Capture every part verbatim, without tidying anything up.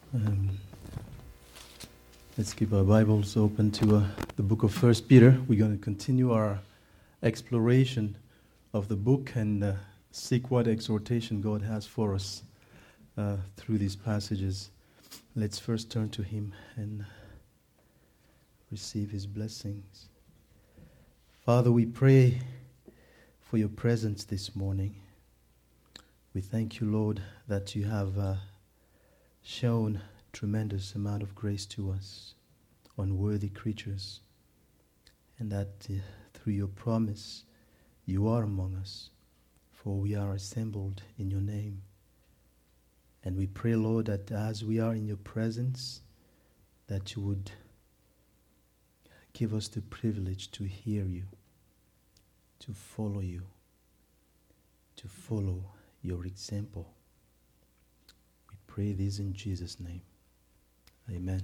Um, let's keep our Bibles open to uh, the book of First Peter. We're going to continue our exploration of the book and uh, seek what exhortation God has for us uh, through these passages. Let's first turn to Him and receive His blessings. Father, we pray for your presence this morning. We thank you, Lord, that you have uh, shown tremendous amount of grace to us, unworthy creatures, and that uh, through your promise you are among us, for we are assembled in your name. And we pray, Lord, that as we are in your presence, that you would give us the privilege to hear you, to follow you, to follow your example. We pray this in Jesus' name. Amen.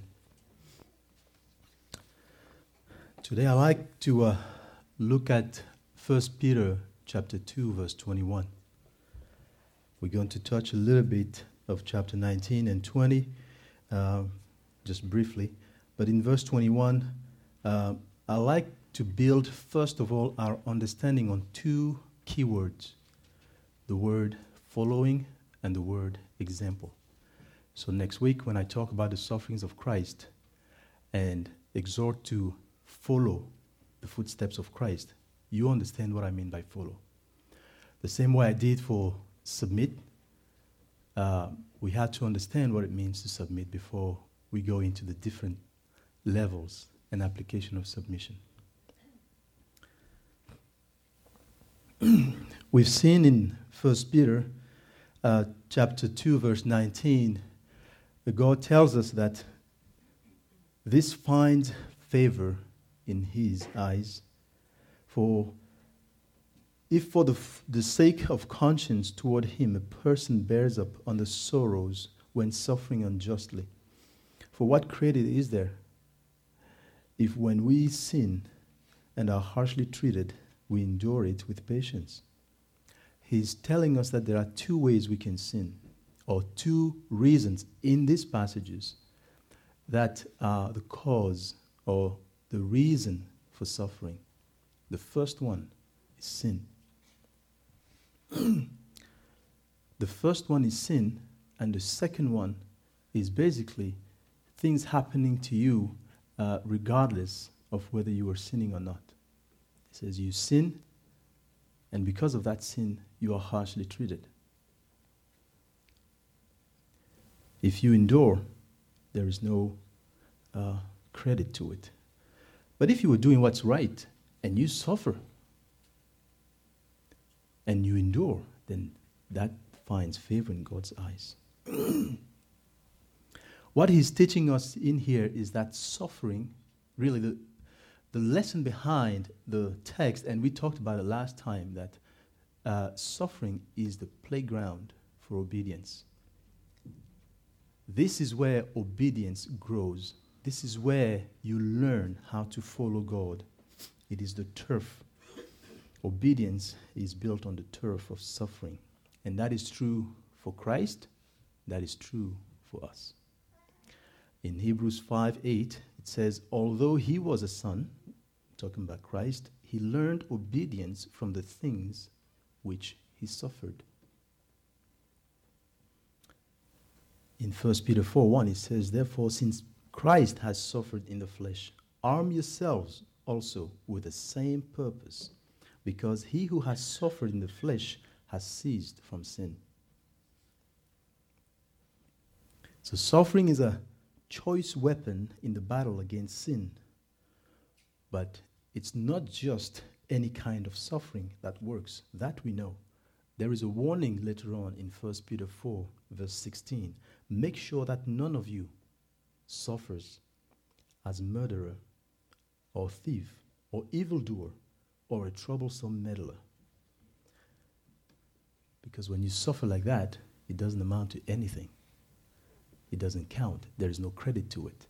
Today I'd like to uh, look at First Peter chapter two, verse twenty-one. We're going to touch a little bit of chapter nineteen and twenty, uh, just briefly. But in verse twenty-one, uh, I like to build, first of all, our understanding on two key words: the word following and the word example. So next week, when I talk about the sufferings of Christ and exhort to follow the footsteps of Christ, you understand what I mean by follow. The same way I did for submit, uh, we had to understand what it means to submit before we go into the different levels and application of submission. We've seen in First Peter uh, chapter two, verse nineteen, that God tells us that this finds favor in His eyes. For if for the, f- the sake of conscience toward Him a person bears up under sorrows when suffering unjustly, for what credit is there if when we sin and are harshly treated, we endure it with patience? He's telling us that there are two ways we can sin, or two reasons in these passages that are the cause or the reason for suffering. The first one is sin. The first one is sin, and the second one is basically things happening to you uh, regardless of whether you are sinning or not. It says you sin, and because of that sin, you are harshly treated. If you endure, there is no uh, credit to it. But if you were doing what's right and you suffer and you endure, then that finds favor in God's eyes. What he's teaching us in here is that suffering, really the, the lesson behind the text, and we talked about it last time, that uh, suffering is the playground for obedience. This is where obedience grows. This is where you learn how to follow God. It is the turf. Obedience is built on the turf of suffering. And that is true for Christ. That is true for us. In Hebrews five eight, it says, although he was a son, talking about Christ, he learned obedience from the things which he suffered. In First Peter four one, it says, therefore, since Christ has suffered in the flesh, arm yourselves also with the same purpose, because he who has suffered in the flesh has ceased from sin. So suffering is a choice weapon in the battle against sin. But it's not just any kind of suffering that works. That we know. There is a warning later on in First Peter four, verse sixteen. Make sure that none of you suffers as murderer or thief or evildoer or a troublesome meddler. Because when you suffer like that, it doesn't amount to anything. It doesn't count. There is no credit to it.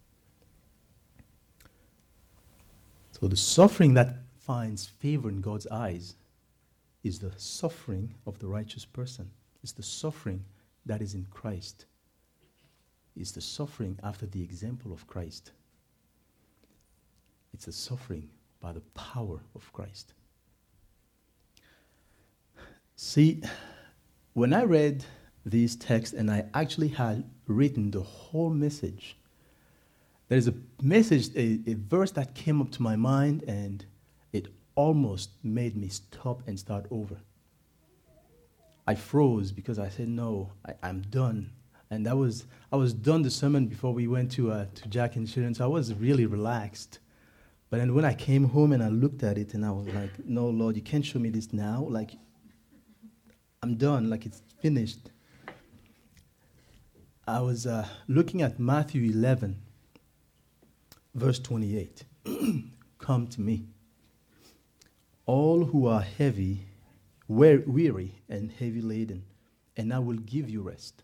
So the suffering that finds favor in God's eyes is the suffering of the righteous person. It's the suffering that is in Christ. is the suffering after the example of Christ. It's a suffering by the power of Christ. See, when I read these texts and I actually had written the whole message, there's a message, a, a verse that came up to my mind, and it almost made me stop and start over. I froze because I said, no, I, I'm done. And that was, I was done the sermon before we went to, uh, to Jack and Sharon, so I was really relaxed. But then when I came home and I looked at it and I was like, no, Lord, you can't show me this now. Like, I'm done, like it's finished. I was uh, looking at Matthew eleven, verse twenty-eight. Come to me, all who are heavy, weary and heavy laden, and I will give you rest.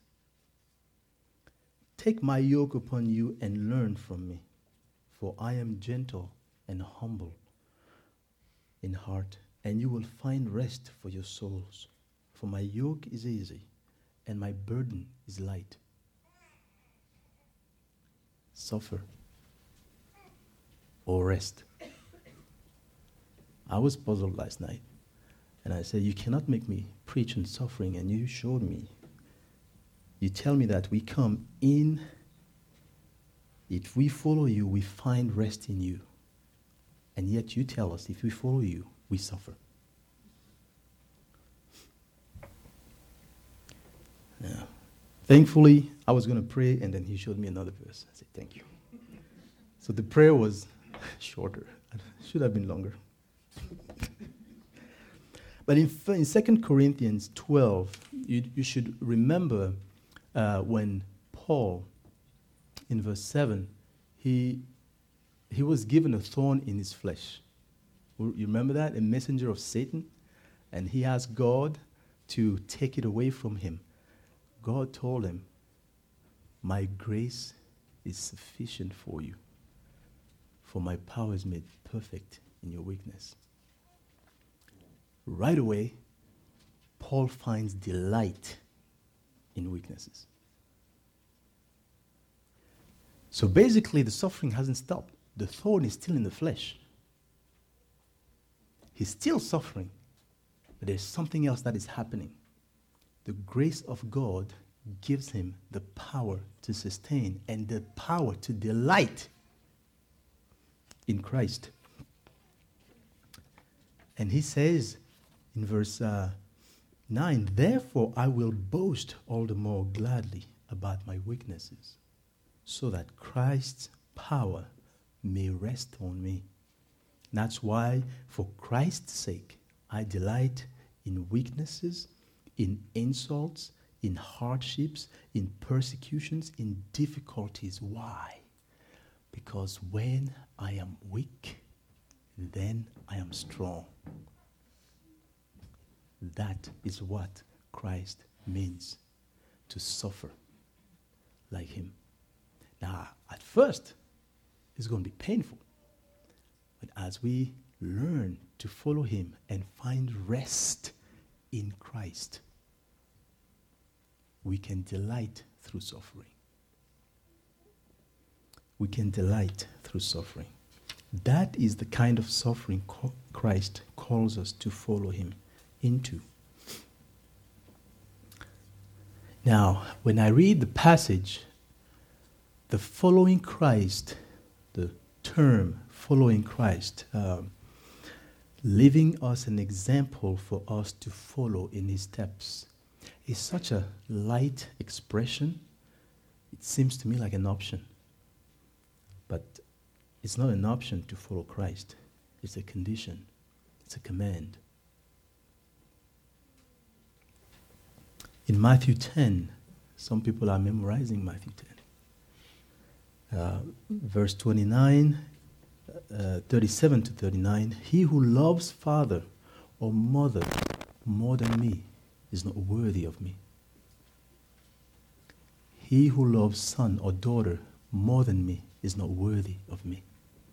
Take my yoke upon you and learn from me, for I am gentle and humble in heart, and you will find rest for your souls. For my yoke is easy, and my burden is light. Suffer or rest. I was puzzled last night, and I said, you cannot make me preach on suffering, and you showed me. You tell me that we come in, if we follow you, we find rest in you. And yet you tell us if we follow you, we suffer. Yeah. Thankfully, I was going to pray, and then he showed me another verse. I said, thank you. So the prayer was shorter. It should have been longer. But in, in Second Corinthians twelve, you, you should remember uh, when Paul, in verse seven, he, he was given a thorn in his flesh. You remember that? A messenger of Satan. And he asked God to take it away from him. God told him, my grace is sufficient for you, for my power is made perfect in your weakness. Right away, Paul finds delight in weaknesses. So basically, the suffering hasn't stopped. The thorn is still in the flesh. He's still suffering, but there's something else that is happening. The grace of God gives him the power to sustain and the power to delight in Christ. And he says in verse uh, nine, therefore I will boast all the more gladly about my weaknesses, so that Christ's power may rest on me. That's why, for Christ's sake, I delight in weaknesses, in insults, in hardships, in persecutions, in difficulties. Why? Because when I am weak, then I am strong. That is what Christ means, to suffer like him. Now, at first, it's going to be painful. But as we learn to follow him and find rest in Christ, we can delight through suffering. We can delight through suffering. That is the kind of suffering co- Christ calls us to follow him into. Now, when I read the passage, the following Christ, the term following Christ, um, leaving us an example for us to follow in his steps, is such a light expression. It seems to me like an option. But it's not an option to follow Christ. It's a condition. It's a command. In Matthew ten, some people are memorizing Matthew ten. Uh, verse twenty-nine, uh, thirty-seven to thirty-nine, he who loves father or mother more than me is not worthy of me. He who loves son or daughter more than me is not worthy of me.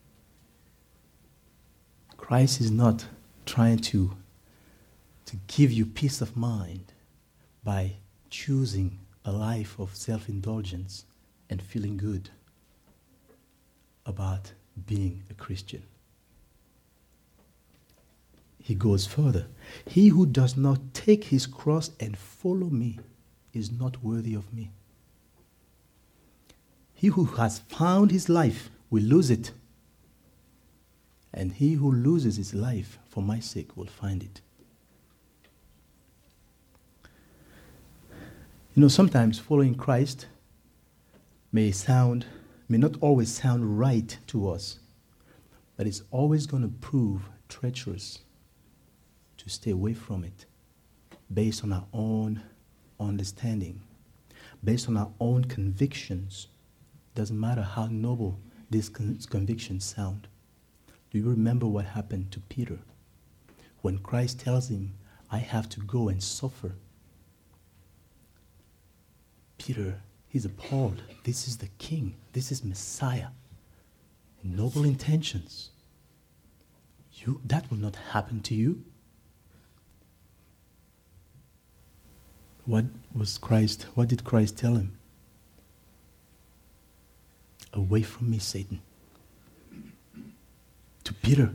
Christ is not trying to, to give you peace of mind by choosing a life of self-indulgence and feeling good about being a Christian. He goes further. He who does not take his cross and follow me is not worthy of me. He who has found his life will lose it. And he who loses his life for my sake will find it. You know, sometimes following Christ may sound, may not always sound right to us, but it's always going to prove treacherous to stay away from it based on our own understanding, based on our own convictions. Doesn't matter how noble these con- convictions sound. Do you remember what happened to Peter when Christ tells him, I have to go and suffer? Peter, he's appalled. This is the king. This is Messiah. Noble intentions. You, that will not happen to you. What was Christ, what did Christ tell him? Away from me, Satan. To Peter.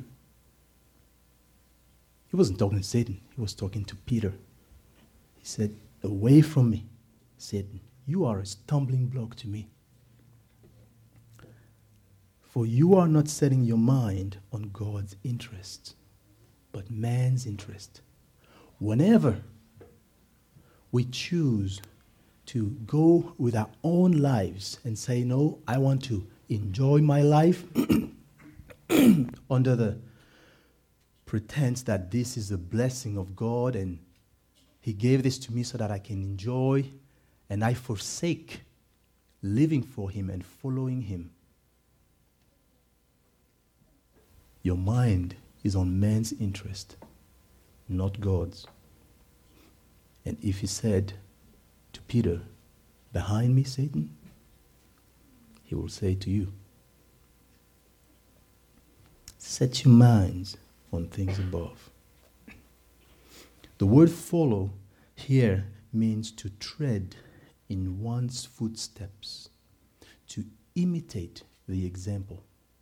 He wasn't talking to Satan. He was talking to Peter. He said, away from me, Satan. You are a stumbling block to me. For you are not setting your mind on God's interest, but man's interest. Whenever we choose to go with our own lives and say, no, I want to enjoy my life under the pretense that this is a blessing of God and He gave this to me so that I can enjoy, and I forsake living for Him and following Him. Your mind is on man's interest, not God's. And if He said to Peter, behind me, Satan, He will say to you, set your minds on things above. The word follow here means to tread in one's footsteps, to imitate the example.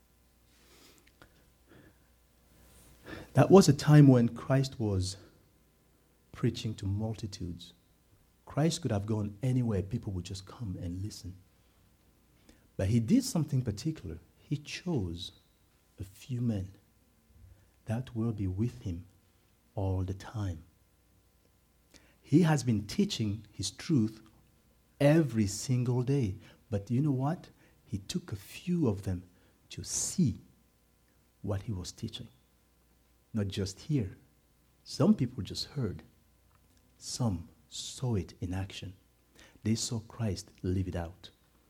That was a time when Christ was preaching to multitudes. Christ could have gone anywhere, people would just come and listen. But He did something particular. He chose a few men that will be with Him all the time. He has been teaching His truth every single day. But you know what? He took a few of them to see what He was teaching. Not just hear. Some people just heard. Some saw it in action. They saw Christ live it out.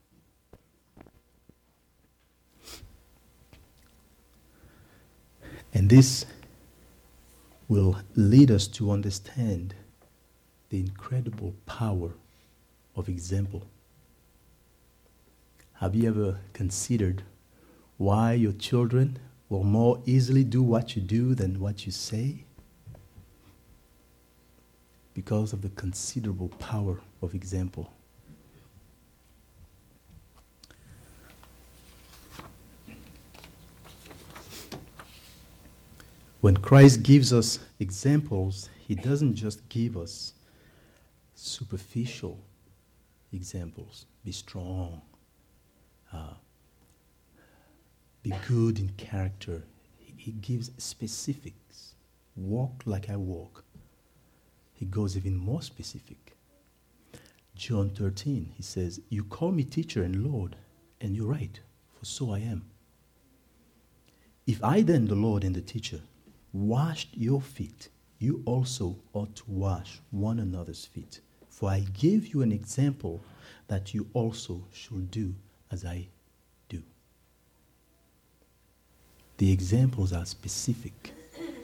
And this will lead us to understand the incredible power of example. Have you ever considered why your children will more easily do what you do than what you say? Because of the considerable power of example. When Christ gives us examples, He doesn't just give us superficial examples. Be strong. Uh, be good in character. He, he gives specifics. Walk like I walk. He goes even more specific. John thirteen, He says, you call me teacher and Lord, and you're right, for so I am. If I then, the Lord and the teacher, washed your feet, you also ought to wash one another's feet. For I gave you an example that you also should do as I do. The examples are specific.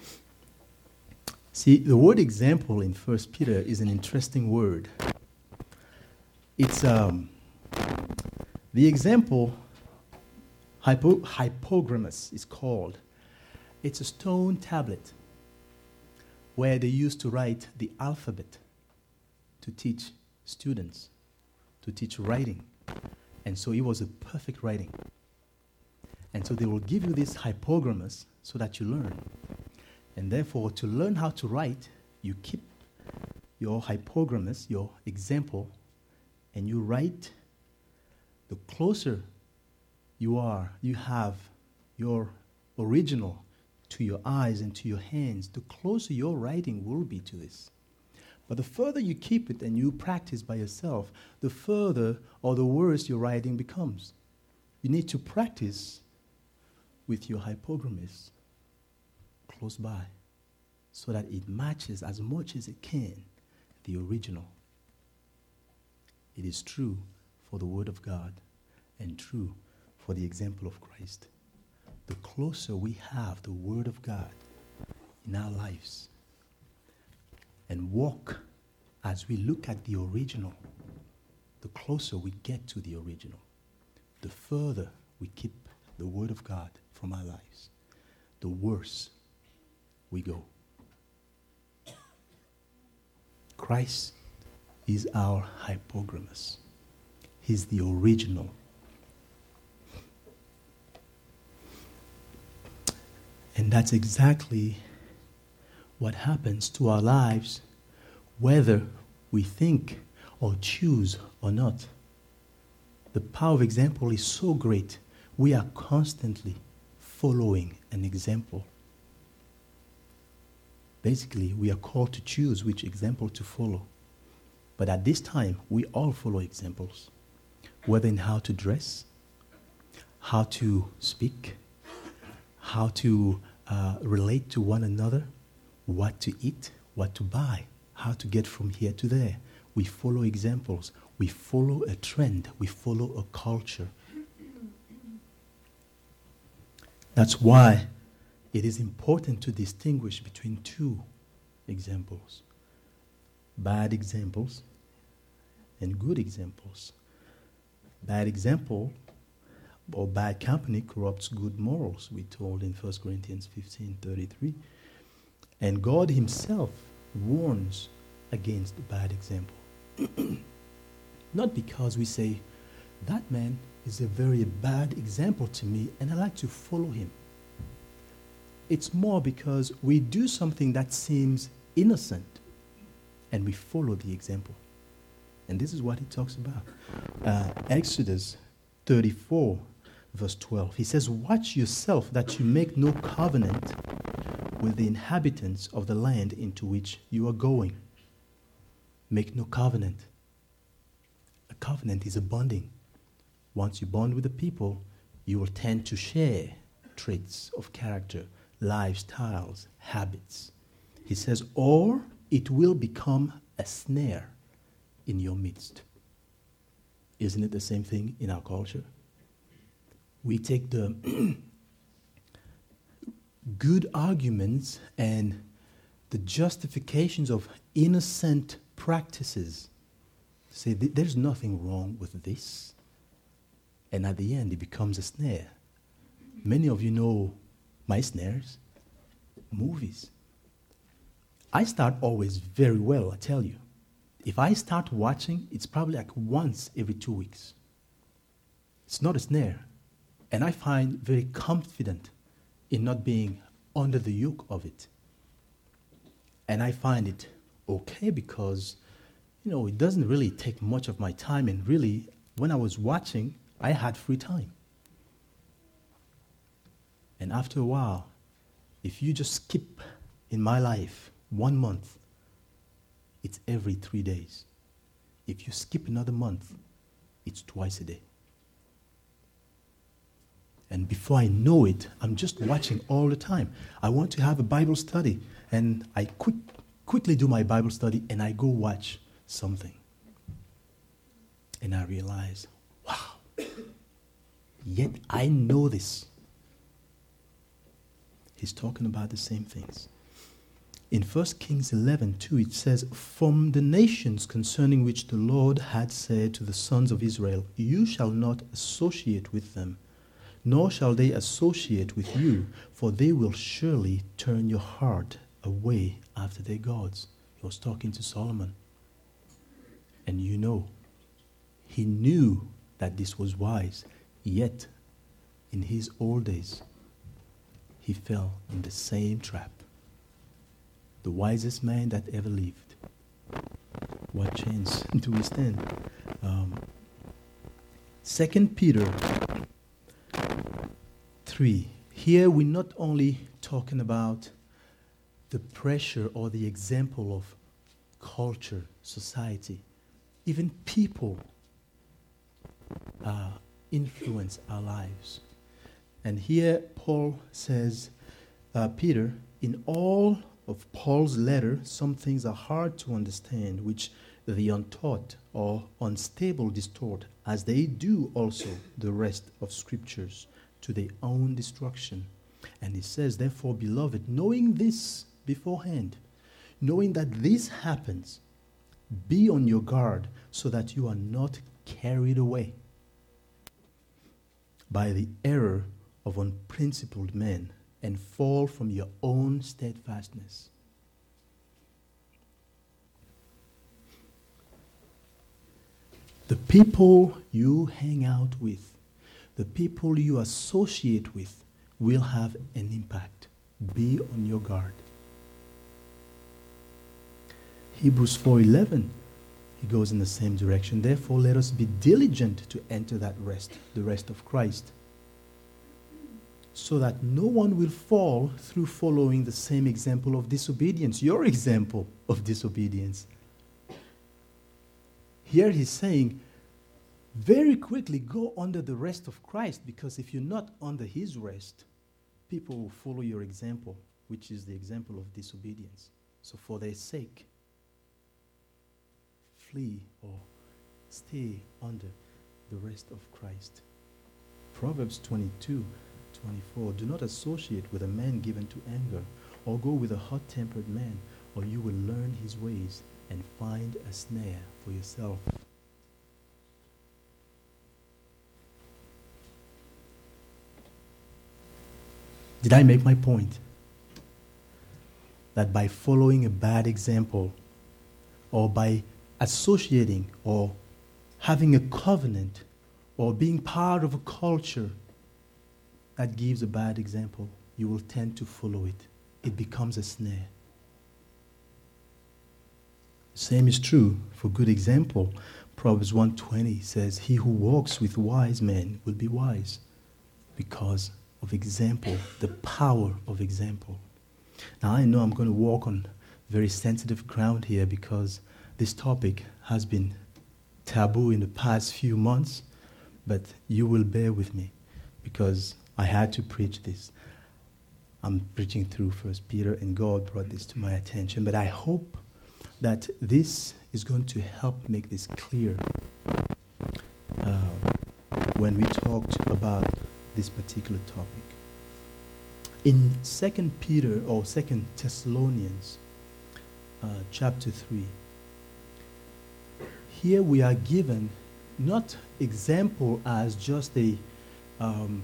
See, the word example in First Peter is an interesting word. It's um, the example, hypo, hypogrammus is called. It's a stone tablet where they used to write the alphabet to teach students, to teach writing. And so it was a perfect writing. And so they will give you this hypogrammars so that you learn. And therefore, to learn how to write, you keep your hypogrammars, your example, and you write. The closer you are, you have your original to your eyes and to your hands, the closer your writing will be to this. But the further you keep it and you practice by yourself, the further or the worse your writing becomes. You need to practice with your hypogrammars close by so that it matches as much as it can the original. It is true for the Word of God and true for the example of Christ. The closer we have the Word of God in our lives and walk as we look at the original, the closer we get to the original, the further we keep the Word of God from our lives, the worse we go. Christ is our hypogrammars. He's the original. And that's exactly what happens to our lives, whether we think or choose or not. The power of example is so great. We are constantly following an example. Basically, we are called to choose which example to follow. But at this time, we all follow examples, whether in how to dress, how to speak, how to uh, relate to one another, what to eat, what to buy, how to get from here to there. We follow examples. We follow a trend. We follow a culture. That's why it is important to distinguish between two examples. Bad examples and good examples. Bad example or bad company corrupts good morals, we're told in First Corinthians fifteen thirty-three. And God himself warns against bad example. Not because we say, that man is a very bad example to me and I like to follow him. It's more because we do something that seems innocent and we follow the example. And this is what he talks about. Uh, Exodus thirty-four, verse twelve. He says, watch yourself that you make no covenant with the inhabitants of the land into which you are going. Make no covenant. A covenant is a bonding. Once you bond with the people, you will tend to share traits of character, lifestyles, habits. He says, or it will become a snare in your midst. Isn't it the same thing in our culture? We take the good arguments and the justifications of innocent practices. Say, there's nothing wrong with this. And at the end, it becomes a snare. Many of you know my snares, movies. I start always very well, I tell you. If I start watching, it's probably like once every two weeks. It's not a snare. And I find very confident in not being under the yoke of it. And I find it okay because, you know, it doesn't really take much of my time. And really, when I was watching, I had free time. And after a while, if you just skip in my life one month, it's every three days. If you skip another month, it's twice a day. And before I know it, I'm just watching all the time. I want to have a Bible study, and I quick, quickly do my Bible study, and I go watch something. And I realize, wow, yet I know this. He's talking about the same things. In First Kings eleven two, it says, from the nations concerning which the Lord had said to the sons of Israel, you shall not associate with them, nor shall they associate with you, for they will surely turn your heart away after their gods. He was talking to Solomon. And you know, he knew that this was wise. Yet, in his old days, he fell in the same trap. The wisest man that ever lived. What chance do we stand? Um, Second Peter three. Here we're not only talking about the pressure or the example of culture, society, even people uh, influence our lives. And here Paul says, uh, Peter, in all of Paul's letter, some things are hard to understand, which the untaught or unstable distort, as they do also the rest of scriptures, to their own destruction. And he says, therefore, beloved, knowing this beforehand, knowing that this happens, be on your guard so that you are not carried away by the error of unprincipled men and fall from your own steadfastness. The people you hang out with, the people you associate with, will have an impact. Be on your guard. Hebrews four eleven, he goes in the same direction. Therefore, let us be diligent to enter that rest, the rest of Christ, so that no one will fall through following the same example of disobedience, your example of disobedience. Here he's saying, very quickly go under the rest of Christ, because if you're not under his rest, people will follow your example, which is the example of disobedience. So for their sake, flee or stay under the rest of Christ. Proverbs twenty-two twenty-four, do not associate with a man given to anger, or go with a hot-tempered man, or you will learn his ways and find a snare for yourself. Did I make my point? That by following a bad example, or by associating, or having a covenant, or being part of a culture that gives a bad example, you will tend to follow it. It becomes a snare. Same is true for good example. Proverbs one twenty says, he who walks with wise men will be wise, because of example, the power of example. Now I know I'm going to walk on very sensitive ground here, because this topic has been taboo in the past few months, but you will bear with me, because I had to preach this. I'm preaching through First Peter, and God brought this to my attention, but I hope that this is going to help make this clear uh, when we talked about this particular topic. In Second Peter or Second Thessalonians uh, chapter three, here we are given not example as just a um,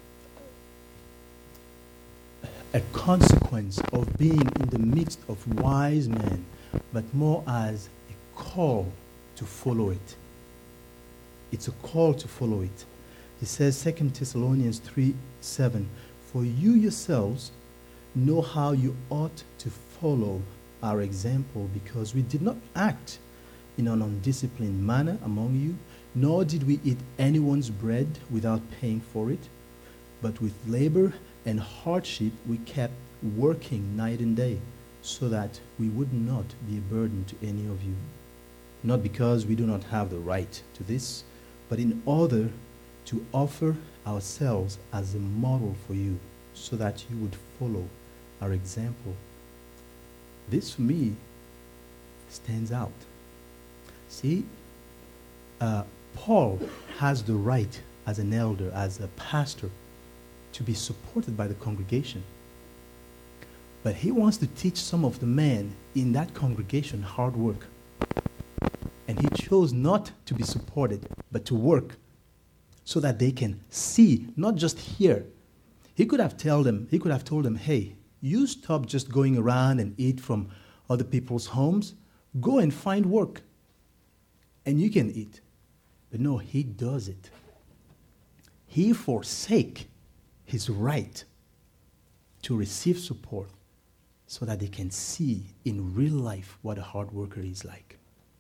a consequence of being in the midst of wise men, but more as a call to follow it. It's a call to follow it. He says, Second Thessalonians three seven, for you yourselves know how you ought to follow our example, because we did not act in an undisciplined manner among you, nor did we eat anyone's bread without paying for it, but with labor and hardship we kept working night and day, so that we would not be a burden to any of you. Not because we do not have the right to this, but in order to offer ourselves as a model for you, so that you would follow our example. This, for me, stands out. See, uh, Paul has the right as an elder, as a pastor, to be supported by the congregation. But he wants to teach some of the men in that congregation hard work. And he chose not to be supported, but to work, so that they can see, not just hear. He could have told them, he could have told them, hey, you stop just going around and eat from other people's homes. Go and find work, and you can eat. But no, he does it. He forsake his right to receive support so that they can see in real life what a hard worker is like.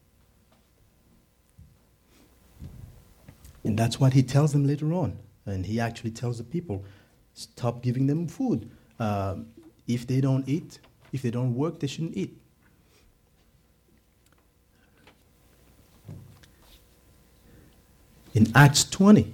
And that's what he tells them later on. And he actually tells the people, stop giving them food. Um, if they don't eat, if they don't work, they shouldn't eat. In Acts twenty,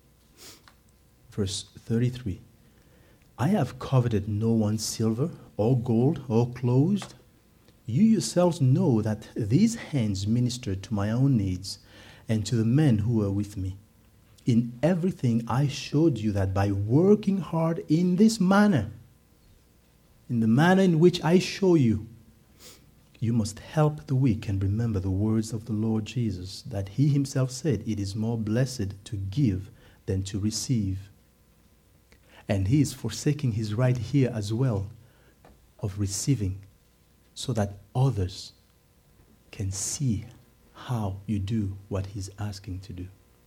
verse thirty-three, I have coveted no one's silver or gold or clothes. You yourselves know that these hands ministered to my own needs and to the men who were with me. In everything I showed you that by working hard in this manner, in the manner in which I show you, you must help the weak and remember the words of the Lord Jesus, that he himself said, it is more blessed to give than to receive. And he is forsaking his right here as well of receiving, so that others can see how you do what he's asking to do.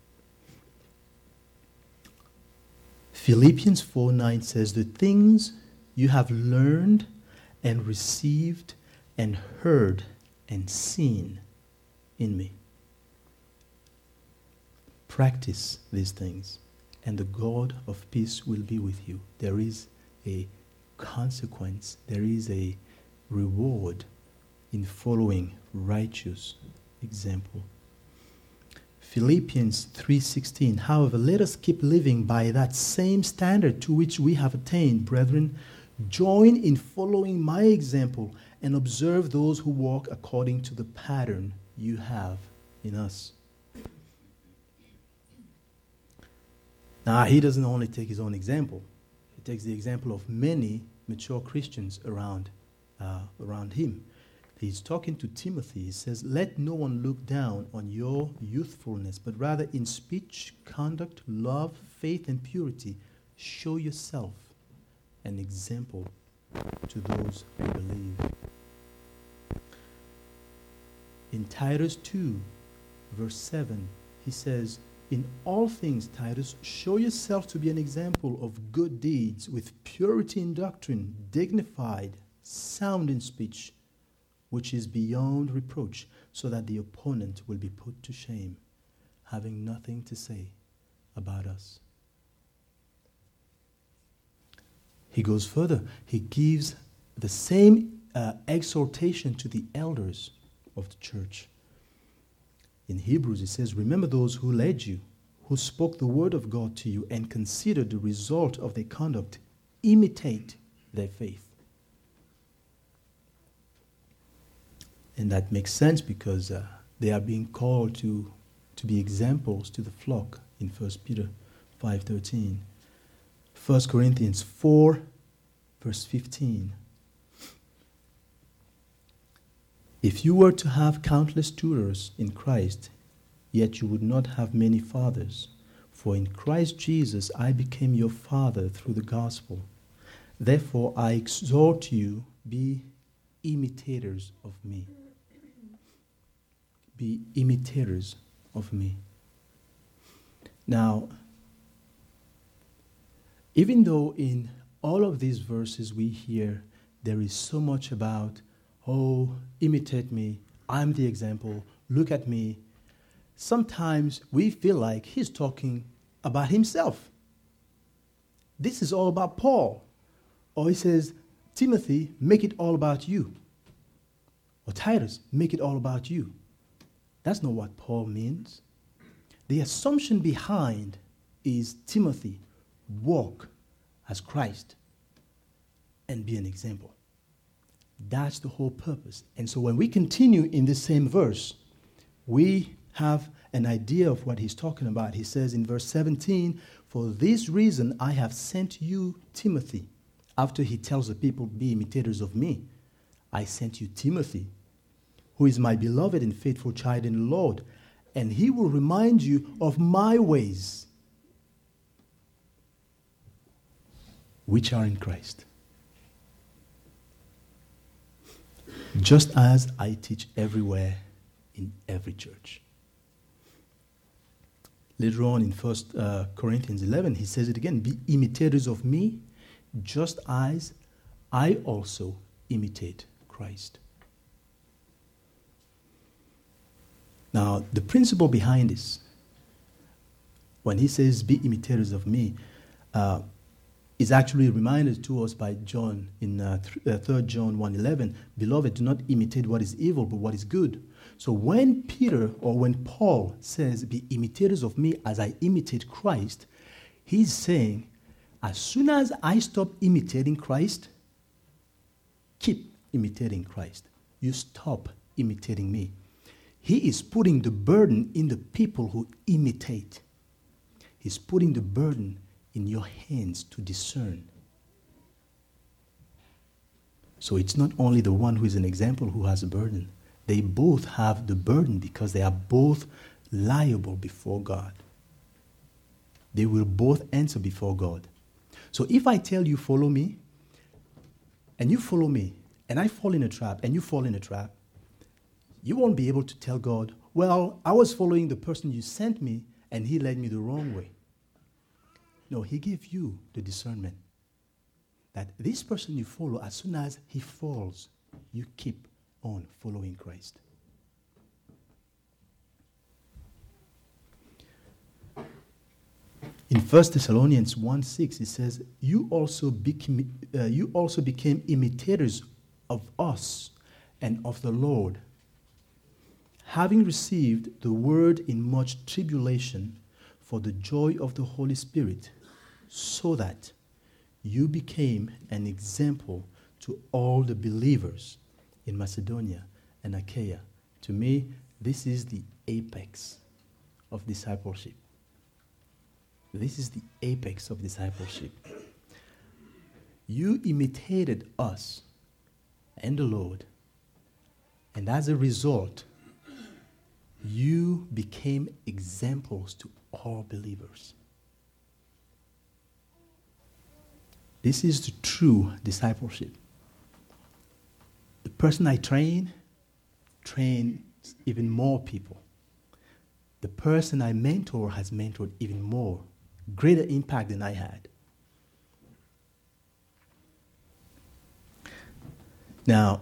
Philippians four nine says, the things you have learned and received and heard and seen in me. Practice these things, and the God of peace will be with you. There is a consequence, there is a reward in following righteous example. Philippians three sixteen, however, let us keep living by that same standard to which we have attained, brethren. Join in following my example and observe those who walk according to the pattern you have in us. Now, he doesn't only take his own example. He takes the example of many mature Christians around, uh, around him. He's talking to Timothy. He says, let no one look down on your youthfulness, but rather in speech, conduct, love, faith, and purity, show yourself an example to those who believe. In Titus two, verse seven, he says, in all things, Titus, show yourself to be an example of good deeds with purity in doctrine, dignified, sound in speech, which is beyond reproach, so that the opponent will be put to shame, having nothing to say about us. He goes further. He gives the same uh, exhortation to the elders of the church. In Hebrews, it says, remember those who led you, who spoke the word of God to you, and consider the result of their conduct. Imitate their faith. And that makes sense because uh, they are being called to, to be examples to the flock in First Peter five thirteen. First Corinthians four, verse fifteen. If you were to have countless tutors in Christ, yet you would not have many fathers. For in Christ Jesus I became your father through the gospel. Therefore I exhort you, be imitators of me. Be imitators of me. Now, even though in all of these verses we hear there is so much about, oh, imitate me, I'm the example, look at me, sometimes we feel like he's talking about himself. This is all about Paul. Or he says, Timothy, make it all about you. Or Titus, make it all about you. That's not what Paul means. The assumption behind is Timothy, walk as Christ and be an example. That's the whole purpose. And so when we continue in this same verse, we have an idea of what he's talking about. He says in verse seventeen, for this reason I have sent you Timothy. After he tells the people, be imitators of me, I sent you Timothy, who is my beloved and faithful child in the Lord, and he will remind you of my ways, which are in Christ. Just as I teach everywhere in every church. Later on in First uh, Corinthians eleven, he says it again, be imitators of me, just as I also imitate Christ. Now, the principle behind this, when he says, be imitators of me, uh, is actually reminded to us by John in uh, th- uh, Third John one eleven. Beloved, do not imitate what is evil, but what is good. So when Peter, or when Paul says, be imitators of me as I imitate Christ, he's saying, as soon as I stop imitating Christ, keep imitating Christ. You stop imitating me. He is putting the burden in the people who imitate. He's putting the burden in your hands to discern. So it's not only the one who is an example who has a burden. They both have the burden because they are both liable before God. They will both answer before God. So if I tell you, follow me, and you follow me, and I fall in a trap, and you fall in a trap, you won't be able to tell God, well, I was following the person you sent me, and he led me the wrong way. No, he gave you the discernment that this person you follow, as soon as he falls, you keep on following Christ. In First Thessalonians one six, it says, you also, became, uh, you also became imitators of us and of the Lord, having received the word in much tribulation for the joy of the Holy Spirit, so that you became an example to all the believers in Macedonia and Achaia. To me, this is the apex of discipleship. This is the apex of discipleship. You imitated us and the Lord, and as a result, you became examples to all believers. This is the true discipleship. The person I train trains even more people. The person I mentor has mentored even more, greater impact than I had. Now,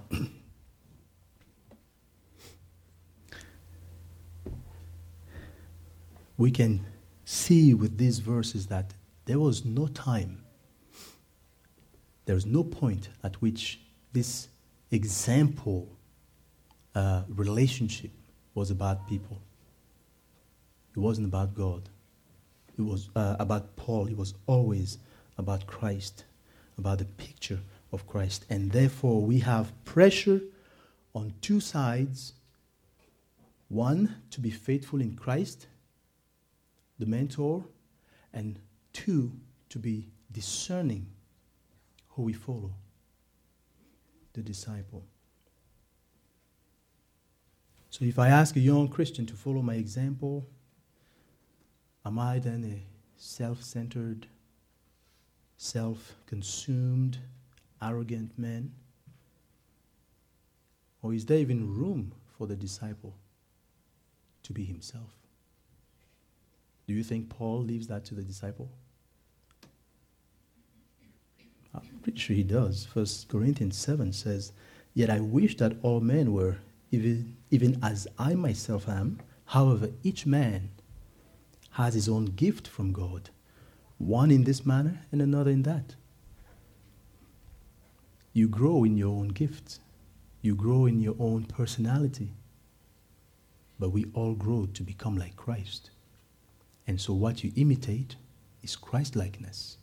we can see with these verses that there was no time, there was no point at which this example uh, relationship was about people. It wasn't about God. It was uh, about Paul. It was always about Christ, about the picture of Christ. And therefore, we have pressure on two sides. One, to be faithful in Christ, the mentor, and two, to be discerning who we follow, the disciple. So if I ask a young Christian to follow my example, am I then a self-centered, self-consumed, arrogant man? Or is there even room for the disciple to be himself? Do you think Paul leaves that to the disciple? I'm pretty sure he does. First Corinthians seven says, yet I wish that all men were even, even as I myself am. However, each man has his own gift from God, one in this manner and another in that. You grow in your own gifts. You grow in your own personality. But we all grow to become like Christ. And so what you imitate is Christ-likeness.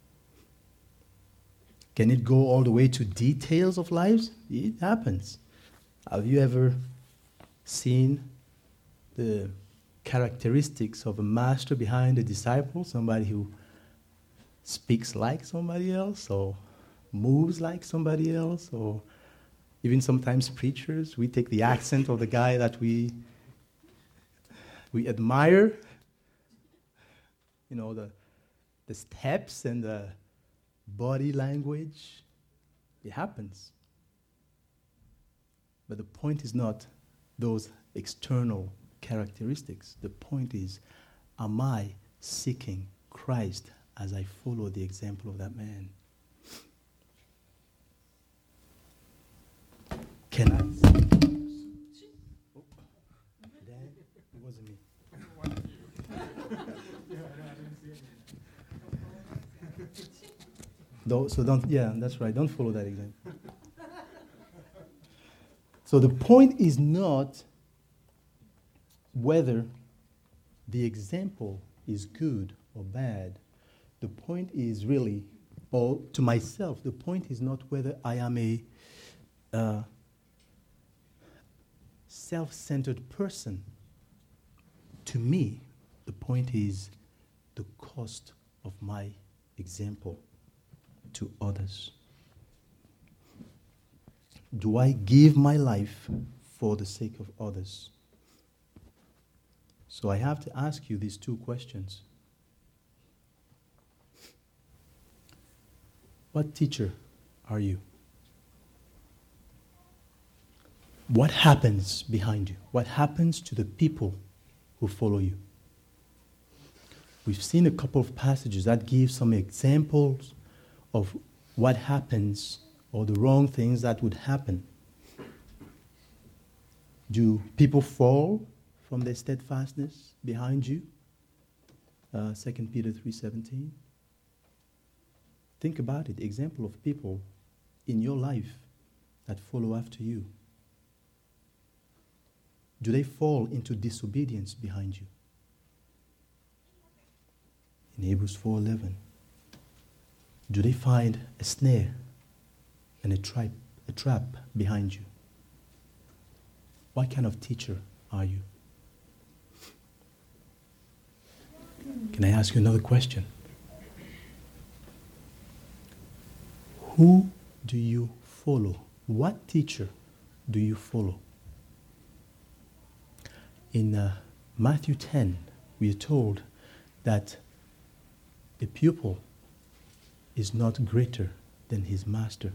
Can it go all the way to details of lives? It happens. Have you ever seen the characteristics of a master behind a disciple? Somebody who speaks like somebody else, or moves like somebody else, or even sometimes preachers. We take the accent of the guy that we we admire, you know, the the steps and the body language. It happens. But the point is not those external characteristics. The point is, am I seeking Christ as I follow the example of that man? Can I? Oh, Dan, it wasn't me. Though, so don't, yeah, that's right. Don't follow that example. So the point is not whether the example is good or bad. The point is really, or to myself, the point is not whether I am a uh, self-centered person. To me, the point is the cost of my example to others. Do I give my life for the sake of others? So I have to ask you these two questions. What teacher are you? What happens behind you? What happens to the people who follow you? We've seen a couple of passages that give some examples of what happens or the wrong things that would happen. Do people fall from their steadfastness behind you? Uh, Second Peter three seventeen. Think about it. Example of people in your life that follow after you. Do they fall into disobedience behind you? In Hebrews four eleven. Do they find a snare and a trap, a trap behind you? What kind of teacher are you? Can I ask you another question? Who do you follow? What teacher do you follow? In uh, Matthew ten, we are told that a pupil is not greater than his master.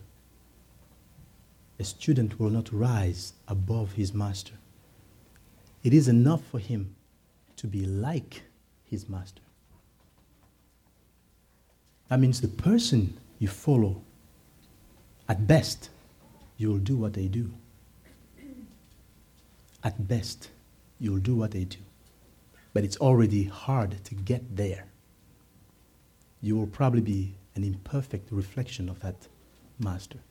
A student will not rise above his master. It is enough for him to be like his master. That means the person you follow, at best, you will do what they do. At best, you'll do what they do. But it's already hard to get there. You will probably be an imperfect reflection of that master.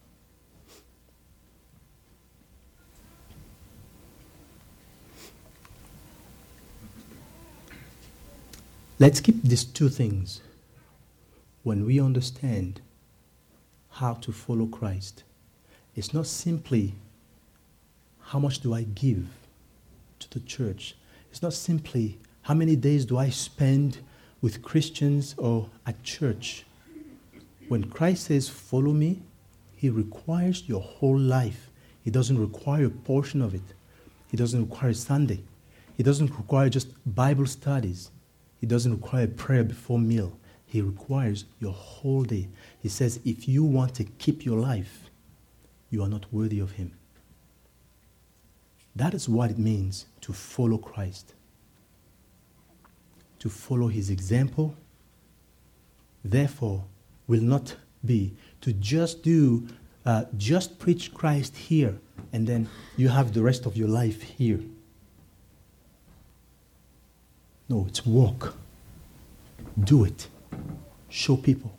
Let's keep these two things when we understand how to follow Christ. It's not simply how much do I give to the church. It's not simply how many days do I spend with Christians or at church. When Christ says, follow me, he requires your whole life. He doesn't require a portion of it. He doesn't require Sunday. He doesn't require just Bible studies. He doesn't require prayer before meal. He requires your whole day. He says, if you want to keep your life, you are not worthy of him. That is what it means to follow Christ. To follow his example, therefore, will not be to just do, uh, just preach Christ here, and then you have the rest of your life here. No, it's walk. Do it. Show people.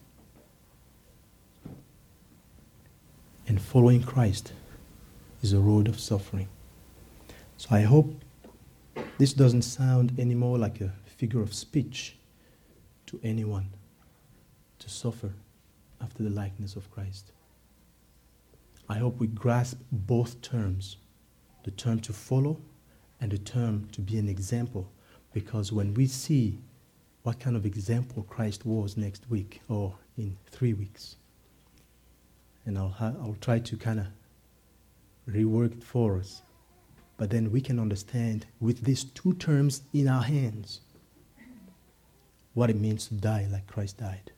And following Christ is a road of suffering. So I hope this doesn't sound anymore like a figure of speech to anyone to suffer after the likeness of Christ. I hope we grasp both terms, the term to follow and the term to be an example, because when we see what kind of example Christ was next week or in three weeks, and I'll, ha- I'll try to kind of rework it for us, but then we can understand with these two terms in our hands what it means to die like Christ died.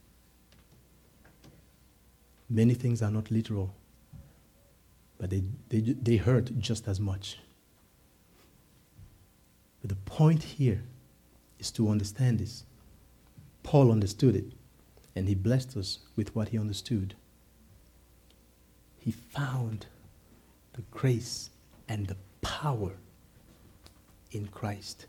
Many things are not literal, but they, they, they hurt just as much. But the point here is to understand this. Paul understood it, and he blessed us with what he understood. He found the grace and the power in Christ.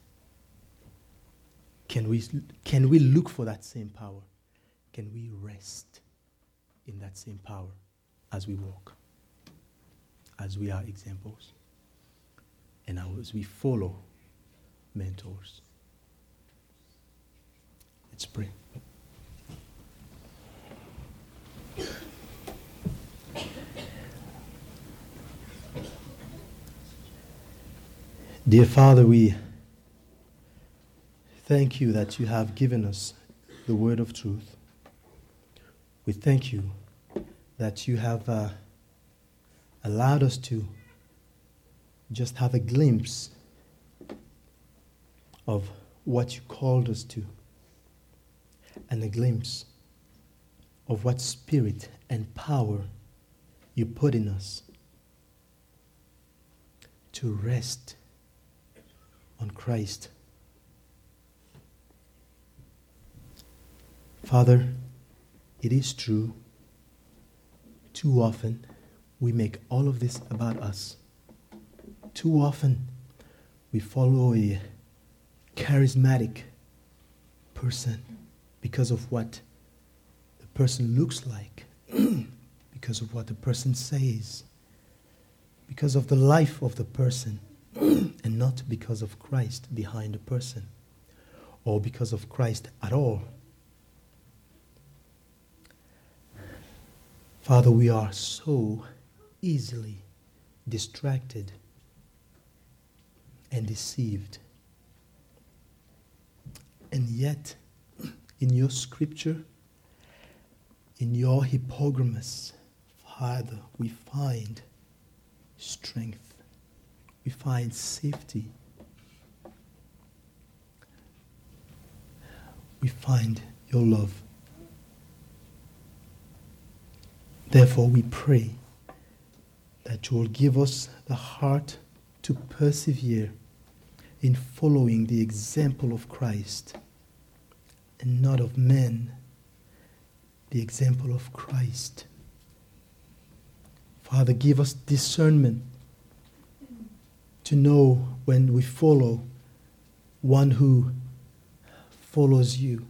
Can we, can we look for that same power? Can we rest in that same power as we walk, as we are examples, and as we follow mentors? Let's pray. Dear Father, we thank you that you have given us the word of truth. We thank you that you have uh, allowed us to just have a glimpse of what you called us to, and a glimpse of what spirit and power you put in us to rest on Christ. Father, it is true, too often we make all of this about us. Too often we follow a charismatic person because of what the person looks like, because of what the person says, because of the life of the person, and not because of Christ behind the person, or because of Christ at all. Father, we are so easily distracted and deceived. And yet, in your scripture, in your hypogramus, Father, we find strength. We find safety. We find your love. Therefore, we pray that you will give us the heart to persevere in following the example of Christ, and not of men, the example of Christ. Father, give us discernment to know when we follow one who follows you,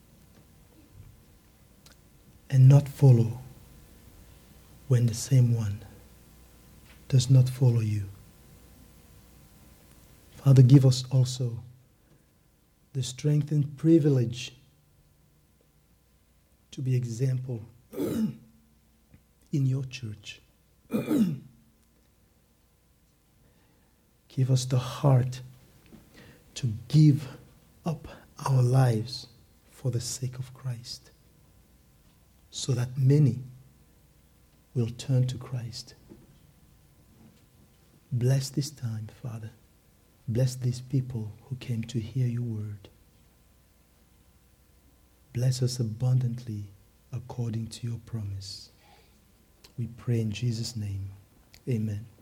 and not follow when the same one does not follow you. Father, give us also the strength and privilege to be example in your church. Give us the heart to give up our lives for the sake of Christ, so that many will turn to Christ. Bless this time, Father. Bless these people who came to hear your word. Bless us abundantly according to your promise. We pray in Jesus' name. Amen.